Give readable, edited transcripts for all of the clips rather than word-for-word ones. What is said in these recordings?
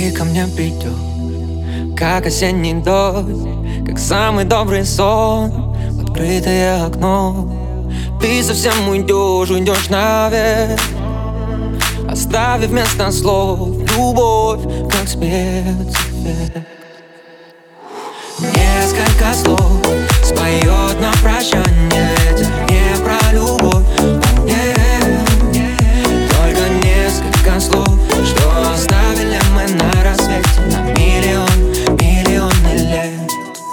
Ты ко мне придешь, как осенний дождь, как самый добрый сон в открытое окно. Ты совсем уйдешь наверх, оставив вместо слов любовь, как спецэффект. Несколько слов споет на прощание ветер, не про любовь, нет. Только несколько слов, что оставили мы на рассвете на миллионы лет.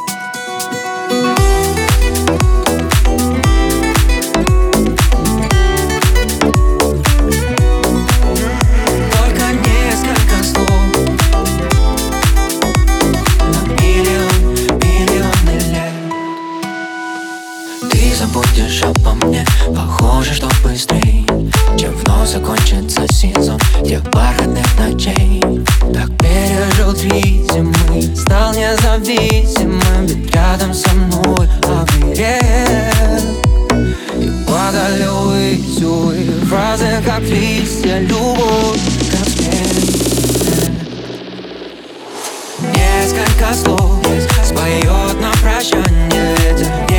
Только несколько слов на миллионы лет. Ты забудешь обо мне, похоже, что быстрей, чем вновь закончится сезон тех бархатных ночей. Так пережил 3 зимы, стал независимым, ведь рядом со мной оберег. И падали увы, фразы как листья, любовь как спецэффект. Несколько слов споет на прощание ветер,